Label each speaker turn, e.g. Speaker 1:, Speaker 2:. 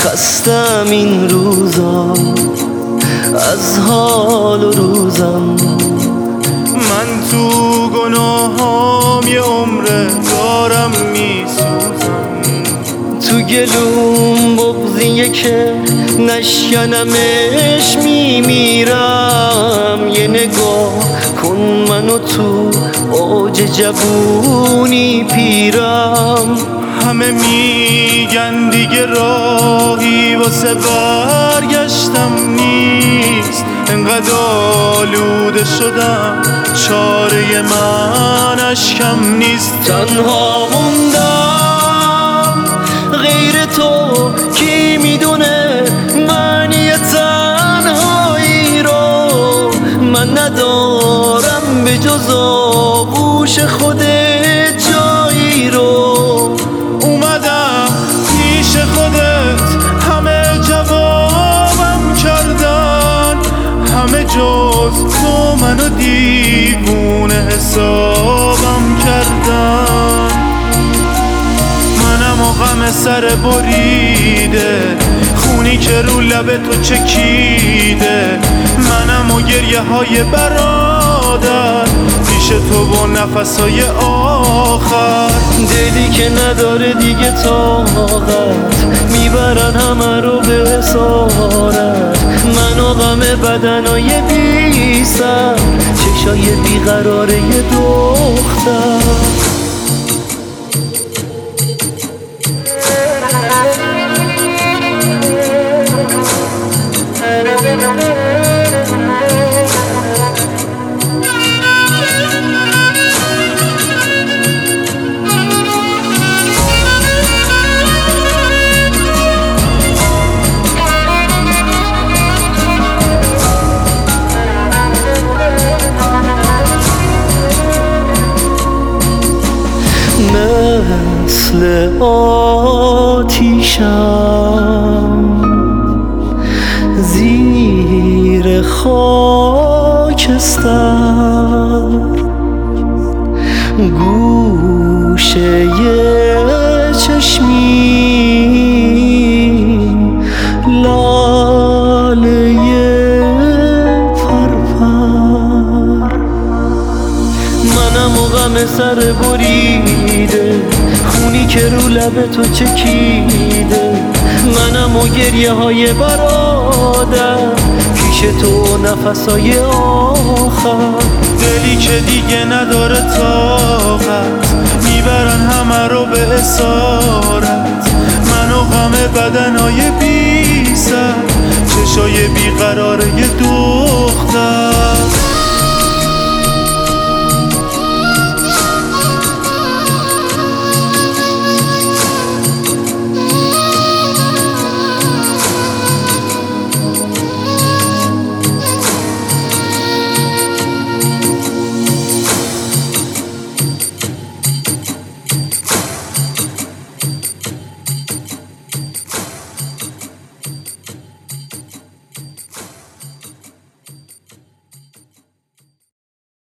Speaker 1: خستم این روزا از حال و روزم.
Speaker 2: من تو گناهام یه عمره دارم میسوزم.
Speaker 1: تو گلوم بغضیه که نشکنمش میمیرم. یه نگاه کن منو تو اوج جوونی پیرم.
Speaker 2: همه میگن دیگه راهی واسه برگشتم نیست. انقدر آلوده شدم چاره من اشکم نیست.
Speaker 1: تنها موندم غیر تو کی میدونه معنی تنهایی رو. من ندارم به جز آغوش خودت جایی رو.
Speaker 2: اومدم پیش خودت همه جوابم کردن. همه جز تو منو دیوونه حسابم کردن. منم و غم سر بریده خونی که رو لب تو چکیده. منم و گریه های برادر پیش تو با نفسای آخر.
Speaker 1: دلی که نداره دیگه طاقت میبرن همه رو به اسارت. من و غم بدنای بی سر چشای بیقراره یه دختر. مثل آتیشم زیر خاکستر. گوشه چشمی لاله پرپر. منم و غم سر بریده خونی که رو لب تو چکیده. منم و گریه های برادر پیش تو نفسای آخر.
Speaker 2: دلی که دیگه نداره طاقت میبرن همه رو به اسارت. من و غم بدنای بی سر چشای بیقراره یه دختر.